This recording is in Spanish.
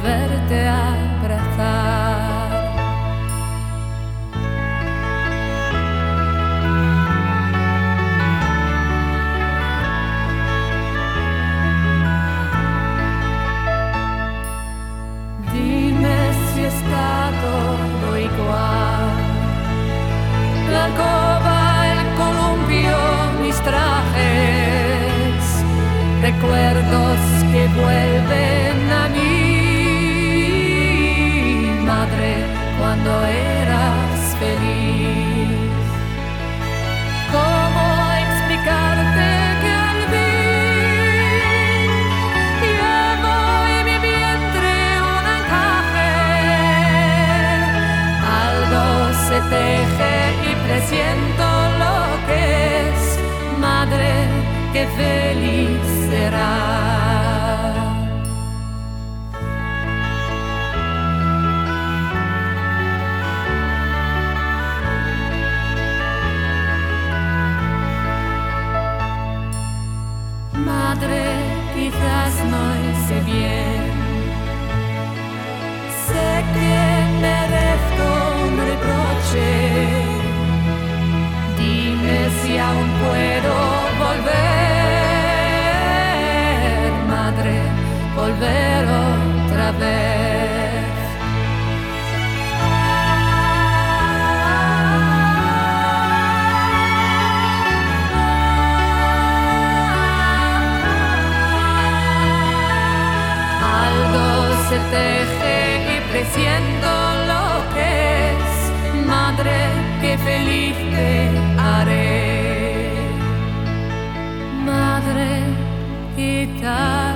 volverte a abrazar. Dime si está todo igual, la alcoba, el columpio, mis trajes, recuerdos que vuelven a mí, madre, cuando eras feliz. ¿Cómo explicarte que al fin llevo en mi vientre un encaje? Algo se teje y presiento lo que es, madre, que feliz será. Madre, quizás no hice bien, sé que merezco un reproche. Dime si aún puedo volver, madre, volver otra vez. Algo se teje y presiento lo que es, madre, que feliz te haré. Madre, quizás